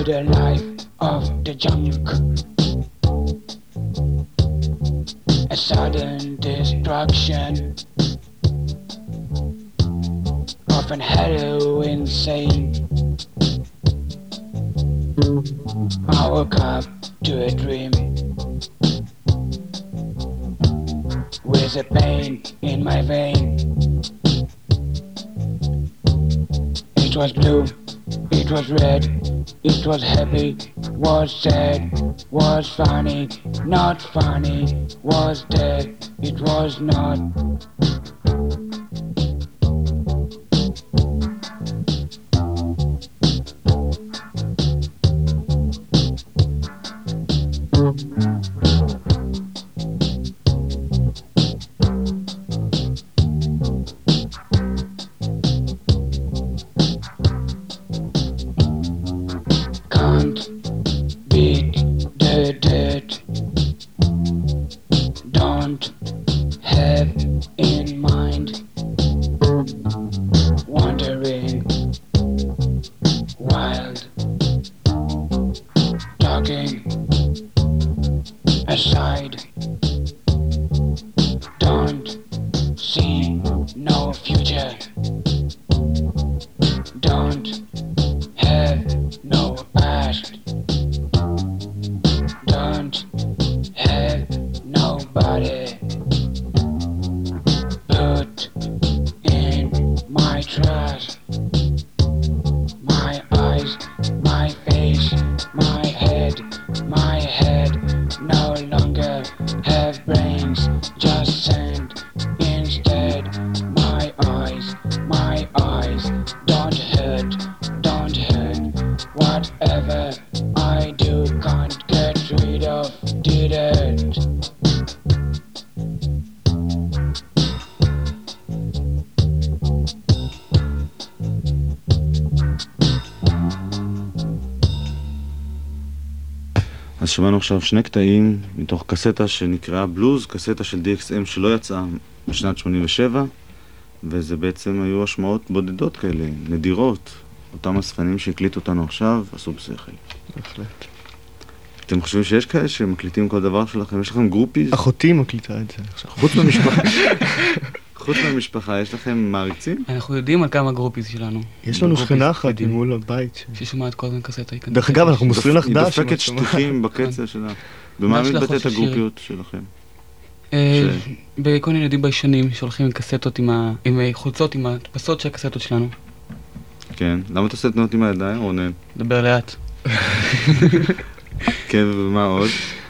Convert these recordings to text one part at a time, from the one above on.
the life of the junk. A sudden destruction of an Halloween scene. I woke up to a dream with a pain in my vein. It was blue, it was red, it was happy, was sad, was funny, not funny, was dead, it was not. אז שמענו עכשיו שני קטעים מתוך קסטה שנקראה בלוז, קסטה של DXM שלא יצאה בשנת 87, וזה בעצם היו השמעות בודדות כאלה, נדירות. אותם הספנים שהקליטו אותנו עכשיו עשו בשכל. בהחלט. אתם חושבים שיש כאלה שמקליטים כל דבר שלכם? יש לכם גרופיז? אחותי מקליטה את זה עכשיו. חוץ מהמשפחה, יש לכם מעריצים? אנחנו יודעים על כמה גרופיז שלנו. יש לנו שכנה אחת מול הבית. ששומעת כל הזמן קסטה. דרך אגב, אנחנו מוסרים לך דש. היא דופקת שטיחים בקצה שלה. במה מתבטאת הגרופיות שלכם? בכל מיני ילדים ביישנים שהולכים עם קסטות, עם חולצות, עם הדפסות של הקסטות שלנו. כן, למה אתה עושה תנועות עם הידיים, רונן? דבר לאט. כן, ומה עוד?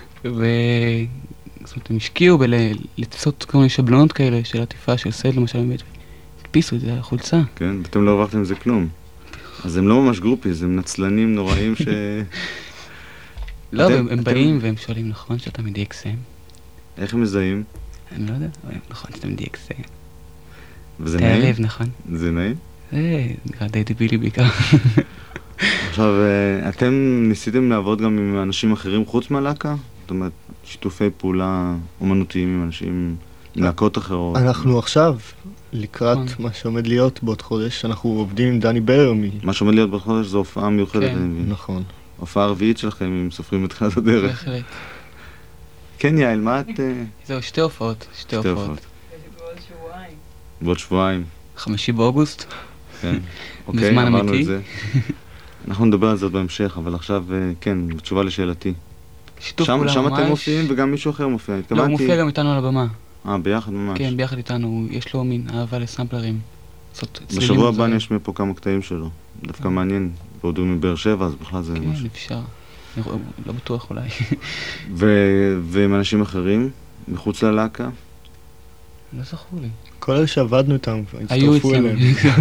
זאת אומרת, הם השקיעו בלתפסות כל מיני שבלונות כאלה של עטיפה, של סד למשל, באמת, הדפיסו את זה, החולצה. כן, ואתם לא הרווחתם מזה כלום. אז הם לא ממש גרופיז, הם נצלנים נוראים לא, הם באים והם שואלים, נכון שאתה מ-DXM? איך הם מזהים? אני לא יודע, נכון שאתה מ-DXM. וזה נעים? תערב, נכון. זה נעים? זה נראה די דבילי בעיקר. עכשיו, אתם ניסיתם לעבוד גם עם אנשים אחרים חוץ מהלהקה? זאת אומרת, שיתופי פעולה אומנותיים עם אנשים, עם להקות אחרות? אנחנו עכשיו, לקראת מה שעומד להיות בעוד חודש, אנחנו עובדים עם דני בר. מה שעומד להיות בעוד חודש זו הופעה מיוחדת. נכון. הופעה הרביעית שלכם, אם סופרים את תחילת הדרך. בהחלט. כן, יעל, מה את... זהו, שתי הופעות. בעוד שבועיים. בעוד שבועיים. 5 באוגוסט. כן. אוקיי, אמרנו את זה. אנחנו נדבר על זה עוד בהמשך, אבל עכשיו, כן, בתשובה לשאלתי. שיתוף פעולה ממש. שם אתם מופיעים וגם מישהו אחר מופיע. לא, הוא מופיע גם איתנו על הבמה. ביחד ממש. כן, ביחד איתנו. יש לו מין אהבה לסמפלרים. בשבוע הבא אני אשמיע פה כמה קטעים שלו. דווקא מעניין. ועוד הוא מבאר שבע, אז בכלל זה משהו. כן, אפשר. לא בטוח אולי. ועם אנשים אחרים, מחוץ ללהקה? לא זכור לי. כל אלה שעבדנו איתם, היו אצלנו.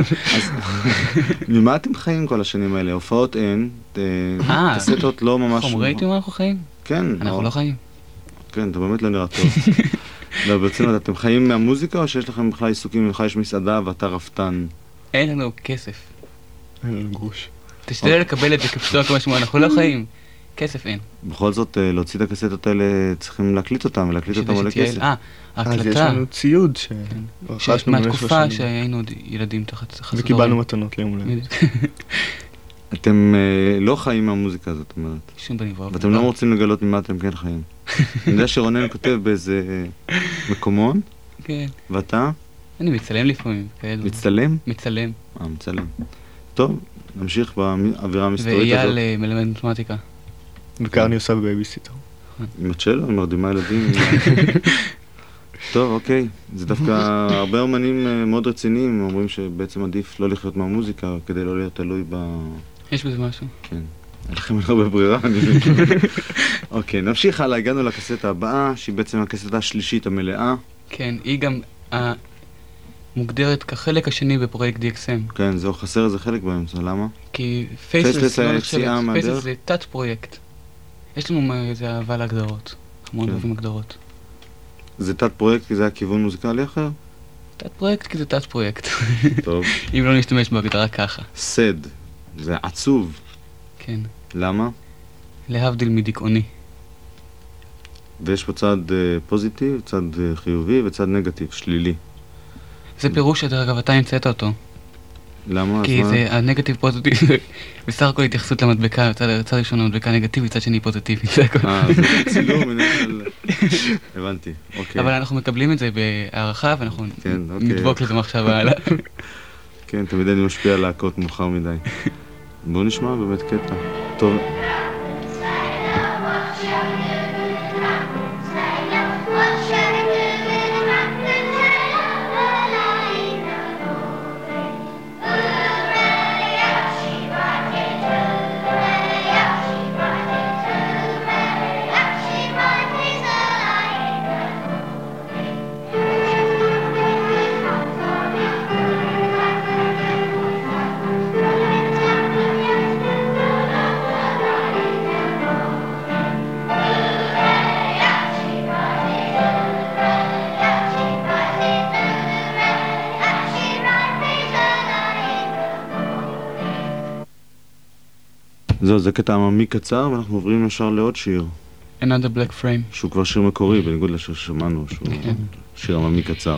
ממה אתם חיים כל השנים האלה? הופעות אין, קסטות לא ממש... חומרי מה אנחנו חיים? כן. אנחנו לא חיים. כן, אתה באמת לא נראה טוב. לא, בעצם אתם חיים מהמוזיקה או שיש לכם בכלל עיסוקים, ממך יש מסעדה ואתה רפתן? אין לנו כסף. אין לנו גרוש. תשתדל לקבל את זה כפשוט כמו שמו, אנחנו לא חיים. כסף אין. בכל זאת, להוציא את הקסטות האלה, צריכים להקליט אותם, ולהקליט אותם עולה כסף. אז יש לנו ציוד מהתקופה שהיינו עוד ילדים תחת חסות. וקיבלנו מתנות ליום הולדת. אתם לא חיים מהמוזיקה הזאת, זאת אומרת. שום פנים ואופן. ואתם לא רוצים לגלות ממה אתם כן חיים. אני יודע שרונן כותב באיזה מקומון, כן. ואתה? אני מצלם לפעמים, כאלו. מצטלם? מצלם. מצלם. טוב, נמשיך באווירה המסתורית הזאת. ואייל מלמד מתמטיקה. וקרני עושה בבייביסיטר. עם הצ'לו, עם מרדימה ילדים. טוב, אוקיי. זה דווקא הרבה אומנים מאוד רציניים אומרים שבעצם עדיף לא לחיות מהמוזיקה כדי לא להיות תלוי ב... יש בזה משהו. כן. אין לכם הרבה ברירה, אני מבין. אוקיי, נמשיך הלאה. הגענו לקסטה הבאה, שהיא בעצם הקסטה השלישית המלאה. כן, היא גם מוגדרת כחלק השני בפרויקט DXM. כן, זהו, חסר איזה חלק באמצע, למה? כי Faceless פייסלס לא היציאה נחשבת, מהדרך? פייסלס זה תת פרויקט. יש לנו איזה אהבה להגדרות. המון כן. אוהבים הגדרות. זה תת פרויקט כי זה היה כיוון מוזיקלי אחר? תת פרויקט כי זה תת פרויקט. טוב. אם לא נשתמש בהגדרה ככה. סד, זה עצוב. כן. למה? להבדיל מדיכאוני. ויש פה צד פוזיטיב, צד חיובי וצד נגטיב, שלילי. זה פירוש שדרך אגב אתה המצאת אותו. למה? כי זה הנגטיב פוזיטיב, בסך הכל התייחסות למדבקה, צד ראשון המדבקה נגטיבית, צד שני פוזיטיבית, זה הכל. זה צילום, הבנתי, אוקיי. אבל אנחנו מקבלים את זה בהערכה ואנחנו כן, אוקיי. נדבוק לזה מחשבה הלאה. כן, תמיד אני משפיע על להקות מאוחר מדי. בואו נשמע באמת קטע. טוב. זהו, זה קטע עממי קצר, ואנחנו עוברים ישר לעוד שיר. Another Black Frame. שהוא כבר שיר מקורי, בניגוד לשיר ששמענו, שהוא שיר עממי קצר.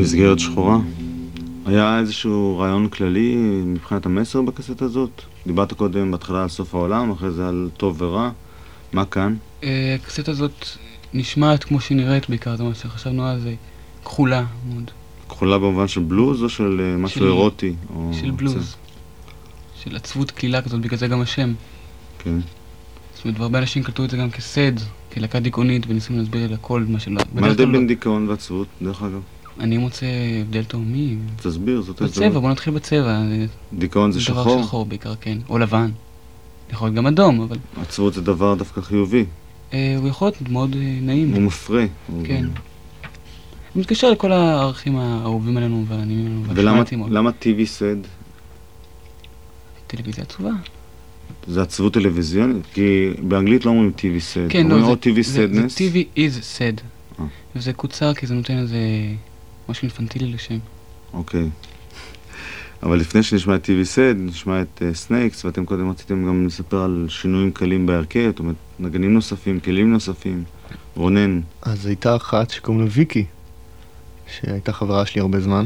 מסגרת שחורה. היה איזשהו רעיון כללי מבחינת המסר בקסטה הזאת? דיברת קודם בהתחלה על סוף העולם, אחרי זה על טוב ורע. מה כאן? הקסטה הזאת נשמעת כמו שהיא נראית בעיקר, זה מה שחשבנו אז, זה כחולה מאוד. כחולה במובן של בלוז או של משהו אירוטי? או של בלוז. של עצבות כלילה כזאת, בגלל זה גם השם. כן. זאת אומרת, והרבה אנשים קלטו את זה גם כסד, כלהקה דיכאונית, וניסינו להסביר על הכל, מה שלא... מה ההבדל בין דיכאון ועצבות, דרך אגב? אני מוצא הבדל תאומי. תסביר, זאת בצבע, בוא נתחיל בצבע. דיכאון זה דבר שחור? שחור בעיקר, כן. או לבן. יכול להיות גם אדום, אבל... עצבות זה דבר דווקא חיובי. הוא יכול להיות מאוד נעים. הוא מפרה. כן. הוא מתקשר לכל הערכים האהובים עלינו והנעימים עלינו. ולמה TV סד? טלוויזיה עצובה. זה עצבות טלוויזיונית? כי באנגלית לא אומרים TV סד. כן, אומרים לא, או TV סדנס. זה TV is sad. וזה קוצר כי זה נותן איזה משהו אינפנטילי לשם. אוקיי. אבל לפני שנשמע את TV סד, נשמע את סנייקס, ואתם קודם רציתם גם לספר על שינויים קלים בהרכב, זאת אומרת, נגנים נוספים, כלים נוספים. רונן. אז הייתה אחת שקוראים לה ויקי, שהייתה חברה שלי הרבה זמן,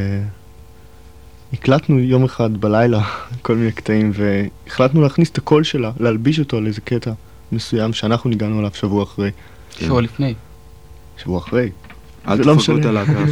והקלטנו יום אחד בלילה כל מיני קטעים, והחלטנו להכניס את הקול שלה, להלביש אותו על איזה קטע מסוים שאנחנו ניגענו עליו שבוע אחרי. שבוע לפני. שבוע אחרי. אל תפגעו את הלהקה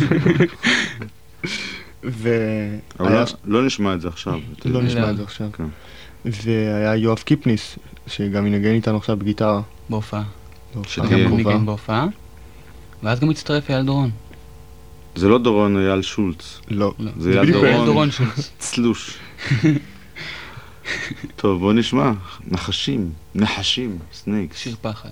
והיה... לא נשמע את זה עכשיו. לא נשמע את זה עכשיו. והיה יואב קיפניס, שגם ינגן איתנו עכשיו בגיטרה. בהופעה. שתהיה ניגן בהופעה. ואז גם הצטרף אייל דורון. זה לא דורון, אייל שולץ. לא. זה אייל דורון שולץ. צלוש. טוב, בוא נשמע. נחשים, סנייקס. שיר פחד.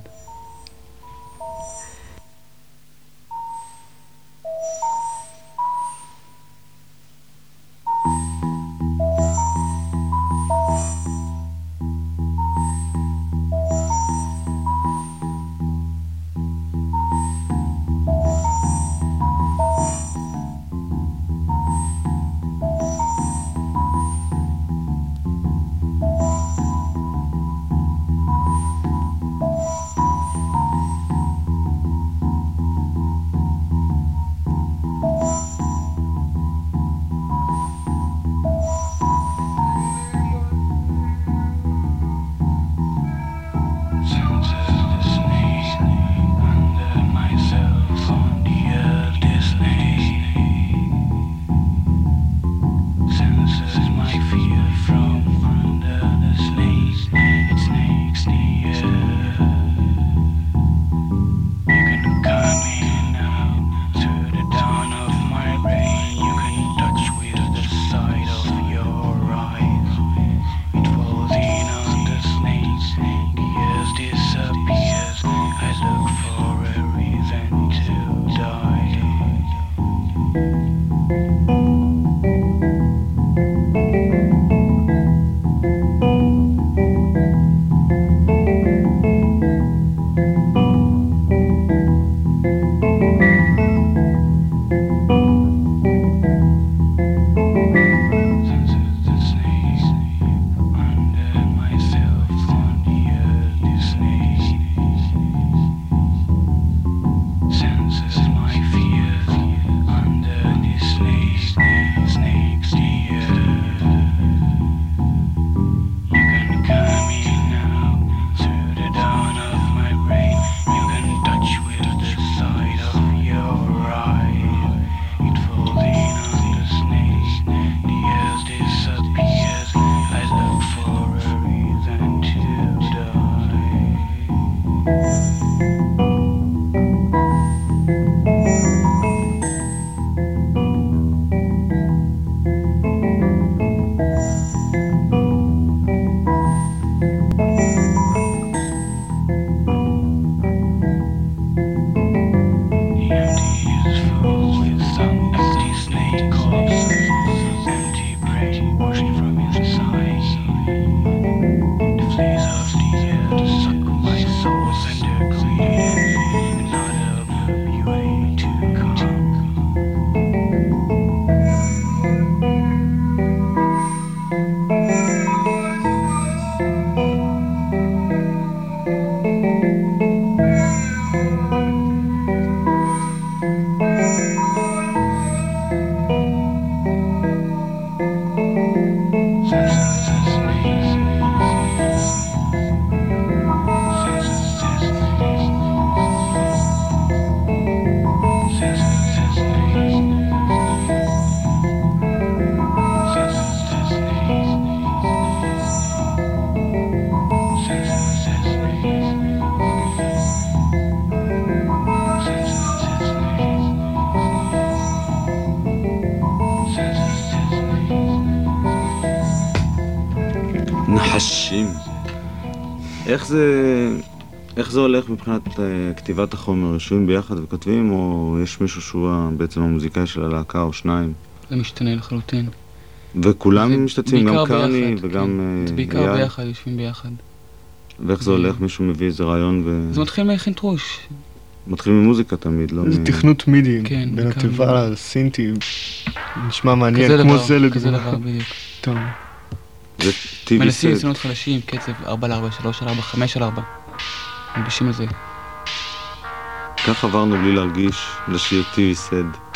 60. איך זה הולך מבחינת כתיבת החומר? יושבים ביחד וכותבים, או יש מישהו שהוא בעצם המוזיקאי של הלהקה או שניים? זה משתנה לחלוטין. וכולם משתתפים, גם קרני ביחד, וגם כן. זה בעיקר ביחד, יושבים ביחד. ואיך זה הולך? מישהו מביא איזה רעיון זה מתחיל מהחינטרוש. מתחיל ממוזיקה תמיד, לא? זה תכנות מידי, כן, בין בעיקר. התיבה לסינטי, נשמע מעניין, כזה כמו דבר, זה כזה לדוגמה. דבר, בדיוק. טוב. זה TV מנסים סט. סצנות חדשים, קצב 4x4, 3x4, 5x4. מלבישים לזה. כך עברנו בלי להרגיש לשיר TV סט.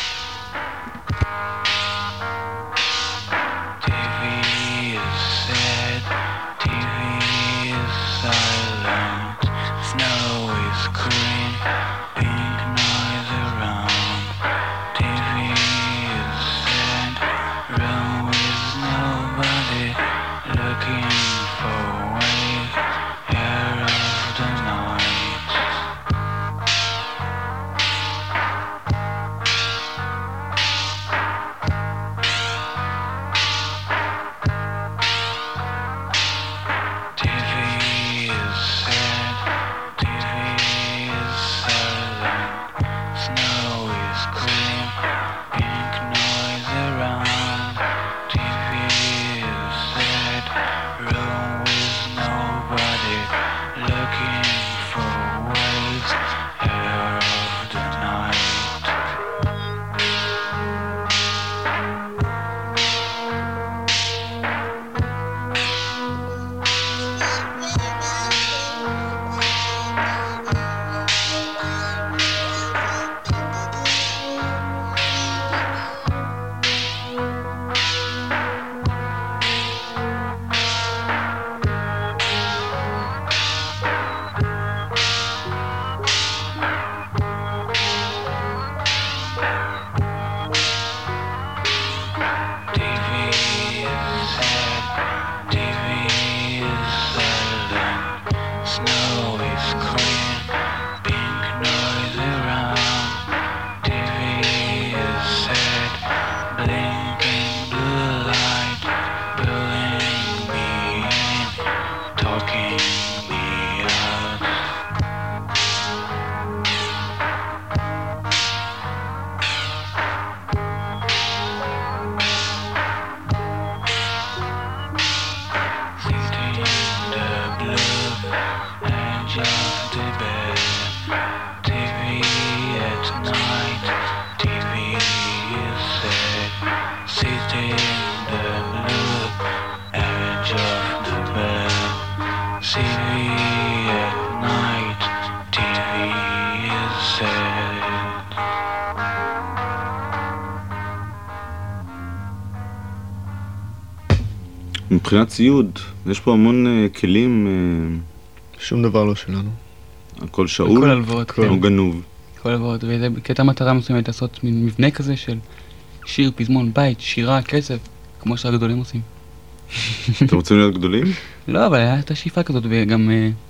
מבחינת ציוד, יש פה המון כלים, שום דבר לא שלנו. הכל שאול, הכל הלוואות, או גנוב. הכל הלוואות, וזה בקטע מטרה מסוימת לעשות מין מבנה כזה של שיר, פזמון, בית, שירה, קצב, כמו שהגדולים עושים. אתם רוצים להיות גדולים? לא, אבל הייתה שאיפה כזאת, וגם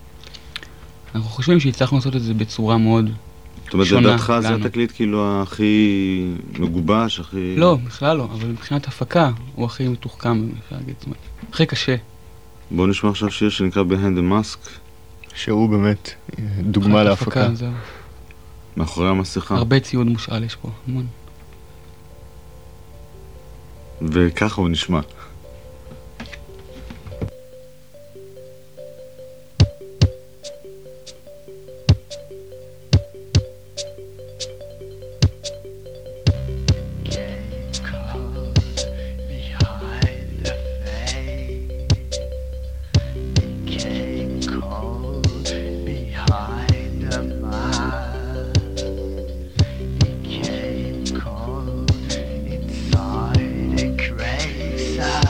אנחנו חושבים שהצלחנו לעשות את זה בצורה מאוד זאת אומרת, שונה. לדעתך זה התקליט כאילו הכי מגובש, הכי... לא, בכלל לא, אבל מבחינת הפקה הוא הכי מתוחכם, אפשר להגיד, זאת אומרת, הכי קשה. בואו נשמע עכשיו שיר שנקרא Behind the Mask. שהוא באמת דוגמה להפקה. זהו. מאחורי המסכה. הרבה ציוד מושאל יש פה, המון. וככה הוא נשמע. Inside a crazy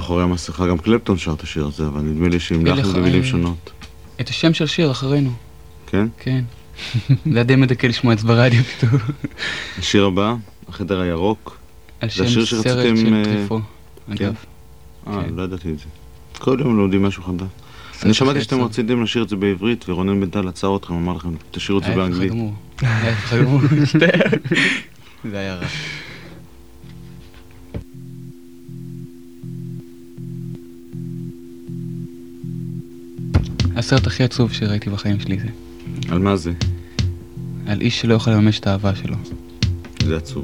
מאחורי המסכה, גם קלפטון שר את השיר הזה, אבל נדמה לי שעם לחן במילים שונות. את השם של שיר אחרינו. כן? כן. זה היה די מדכא לשמוע את זה ברדיו פתאום. השיר הבא, החדר הירוק. על זה שם השיר סרט שרציתם, של טריפו, כן? אגב. כן. לא ידעתי את זה. כל יום לומדים משהו חדש. אני שמעתי שאתם רציתם לשיר את זה בעברית, ורונן בנטל עצר אתכם, אמר לכם, תשירו את זה באנגלית. ההפך הגמור. זה היה רע. הסרט הכי עצוב שראיתי בחיים שלי זה. על מה זה? על איש שלא יוכל לממש את האהבה שלו. זה עצוב.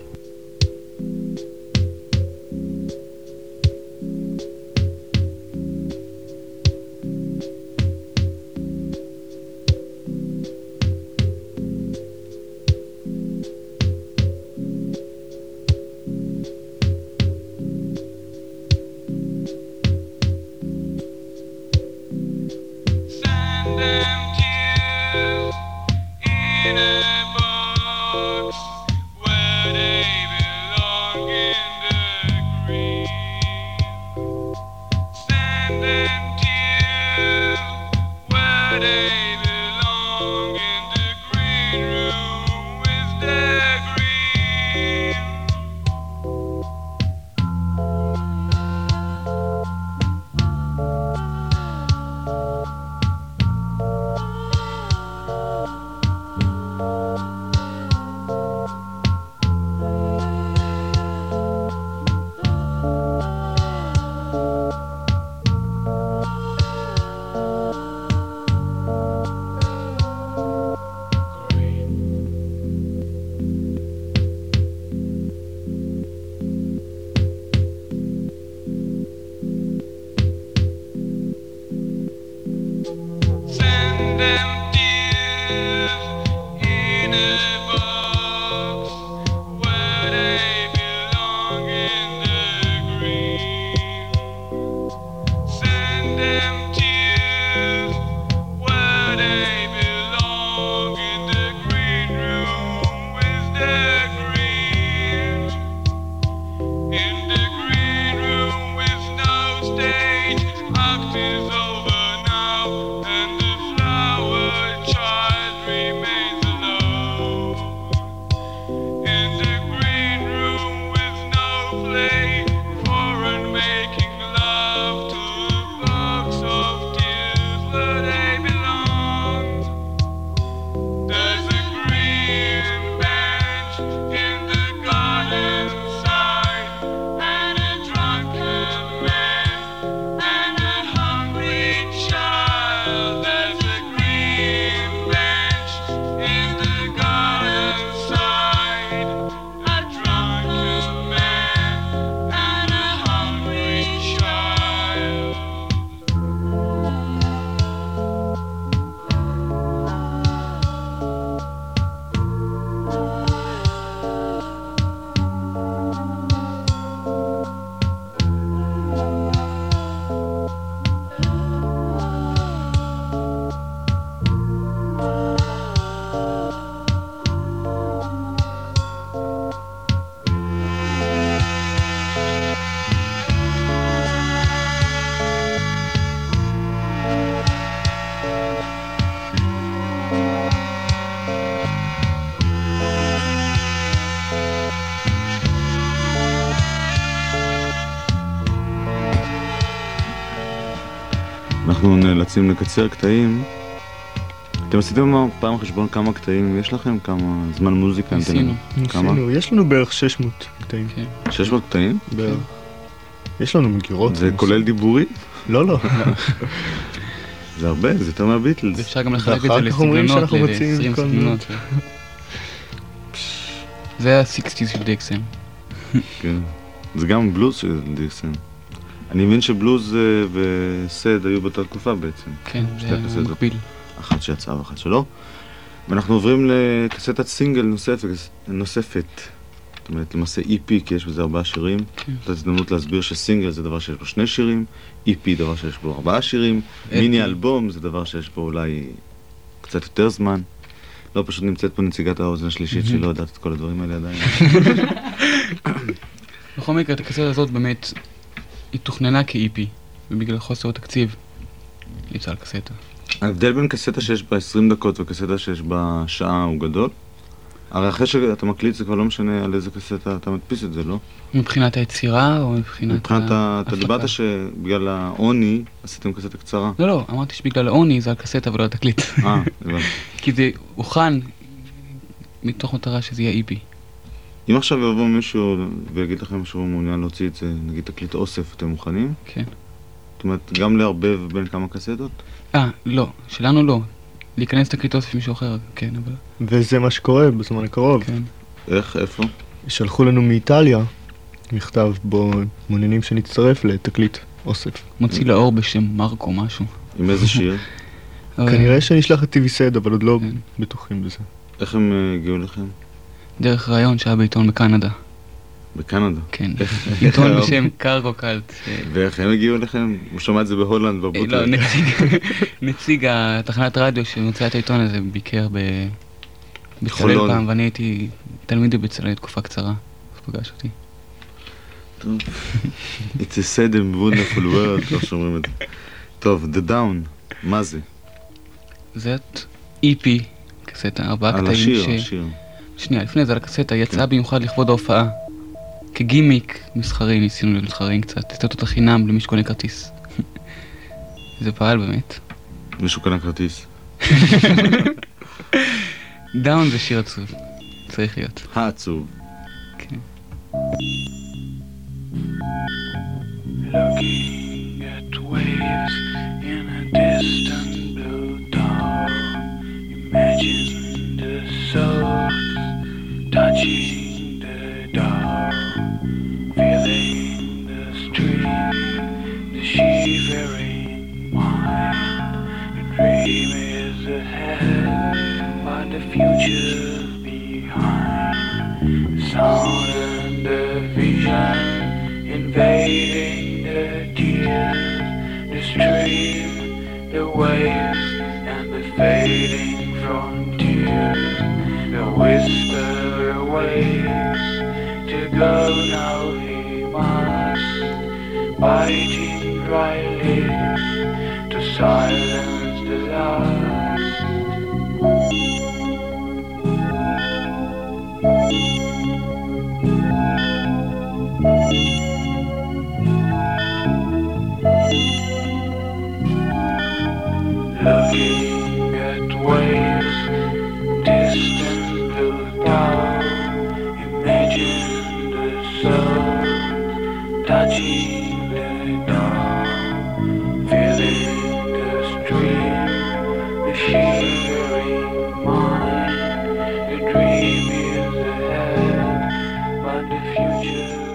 אנחנו נאלצים לקצר קטעים. אתם עשיתם פעם חשבון כמה קטעים יש לכם? כמה זמן מוזיקה? ניסינו, יש לנו בערך 600 קטעים. 600 קטעים? בערך. יש לנו מגירות. זה כולל דיבורי? לא. זה הרבה, זה יותר מהביטלס. אפשר גם לחלק את זה לסגנונות, ל-20 סגנונות. זה ה-60s של DXM. כן, זה גם בלוז של DXM. אני מבין שבלוז וסד היו באותה תקופה בעצם. כן, זה מקביל. אחת שיצאה ואחת שלא. ואנחנו עוברים לקסטת סינגל נוספת. זאת אומרת, למעשה EP, כי יש בזה 4 שירים. זאת הזדמנות להסביר שסינגל זה דבר שיש בו 2 שירים, EP דבר שיש בו 4 שירים, מיני אלבום זה דבר שיש בו אולי קצת יותר זמן. לא פשוט נמצאת פה נציגת האוזן השלישית שלא יודעת את כל הדברים האלה עדיין. בכל מקרה, את הקסטה הזאת באמת היא תוכננה כ-EP, ובגלל חוסר תקציב יצאה על קסטה. ההבדל בין קסטה שיש בה 20 דקות וקסטה שיש בה שעה הוא גדול. הרי אחרי שאתה מקליט זה כבר לא משנה על איזה קסטה אתה מדפיס את זה, לא? מבחינת היצירה או מבחינת ההפקה? אתה דיברת שבגלל העוני עשיתם קסטה קצרה. לא, אמרתי שבגלל העוני זה על קסטה ולא על תקליט. הבנתי. כי זה הוכן מתוך מטרה שזה יהיה EP. אם עכשיו יבוא מישהו ויגיד לכם שהוא מעוניין להוציא את זה, נגיד תקליט אוסף, אתם מוכנים? כן. זאת אומרת, גם לערבב בין כמה קסטות? לא, שלנו לא. להיכנס תקליט אוסף מישהו אחר, כן, אבל... וזה מה שקורה בזמן הקרוב. כן. איך? איפה? שלחו לנו מאיטליה מכתב בו מעוניינים שנצטרף לתקליט אוסף. מוציא לאור בשם מרקו משהו. עם איזה שיר? כנראה שנשלח את TV-SED, אבל עוד לא בטוחים בזה. איך הם הגיעו לכם? דרך רעיון שהיה בעיתון בקנדה. בקנדה? כן. עיתון בשם קרגו קלט. ואיך הם הגיעו לכם? הוא שמע את זה בהולנד בבוטלג. לא, נציג התחנת רדיו שמוצא את העיתון הזה ביקר בצלאל פעם, ואני הייתי תלמיד בצלאל תקופה קצרה. אז פגש אותי. טוב. It's a sad and wonderful world, איך שאומרים את זה. טוב, The Down, מה זה? זאת EP, קסטה, 4 קטעים על השיר. שנייה, לפני זה על הקסטה יצאה במיוחד לכבוד ההופעה. כגימיק מסחרי, ניסינו להיות מסחריים קצת, לתת אותה חינם למי שקונה כרטיס. זה פעל באמת. מישהו קנה כרטיס. דאון זה שיר עצוב, צריך להיות. העצוב. כן. Looking at waves in a distant blue dawn, imagine the souls touching the dawn, feeling the stream, the shivering mind. The dream is ahead, but the future's behind. The sound and the vision invading the tears, the stream, the waves, and the fading frontiers. The whisper awaits to go now he must, biting dry lips to silence the last. Looking at waves, distant blue dawn, imagine the soul touching the dawn, feeling the stream, the shivering mind. The dream is ahead, but the future